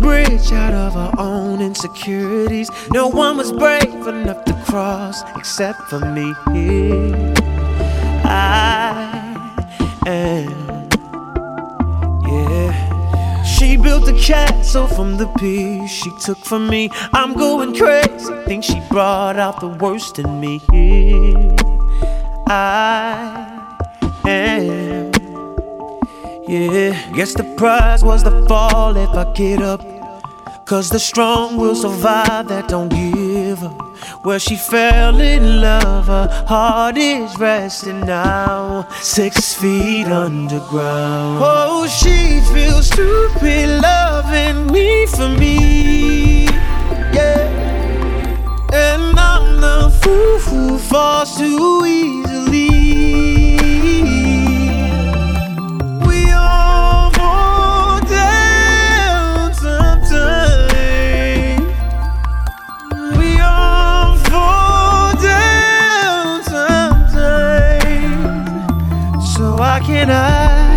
bridge out of our own insecurities. No one was brave enough to cross except for me. I am, yeah. She built a castle from the piece she took from me. I'm going crazy, think she brought out the worst in me. I am, yeah. Guess the prize was the fall if I get up, 'cause the strong will survive that don't give up. Where she fell in love, her heart is resting now, 6 feet underground. Oh, she feels stupid loving me for me, yeah. And I'm the fool who falls too easily. We all fall down sometimes. We all fall down sometimes. So why can't I?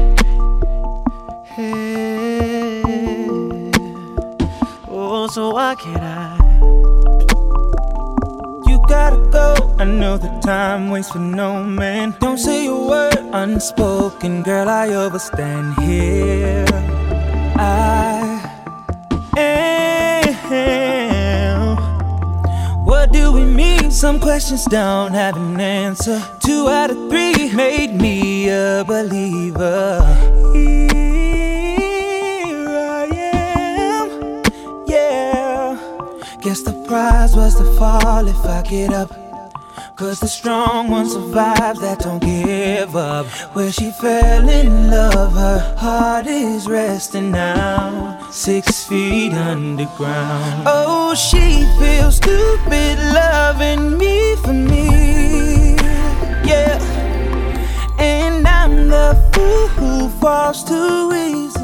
Hey. Oh, so why can't I? Gotta go, I know the time waits for no man. Don't say a word unspoken, girl, I overstand here. I am. What do we mean? Some questions don't have an answer. 2 out of 3 made me a believer. Here I am, yeah. Guess the prize was to fall if I get up, 'cause the strong one survives that don't give up. Where she fell in love, her heart is resting now, 6 feet underground. Oh, she feels stupid loving me for me, yeah. And I'm the fool who falls too easily.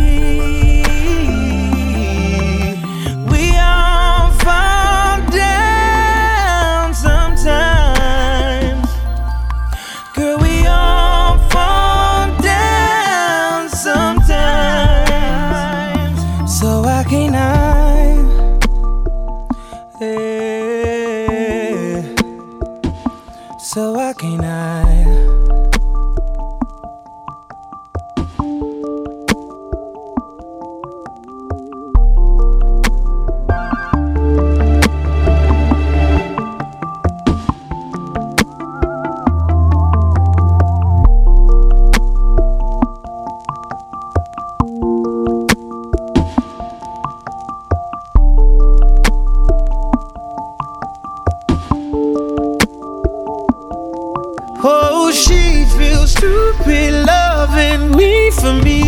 Fall down sometimes, girl, we all fall down sometimes. So why can't I? Yeah. So why can't I? Oh, she feels stupid loving me for me.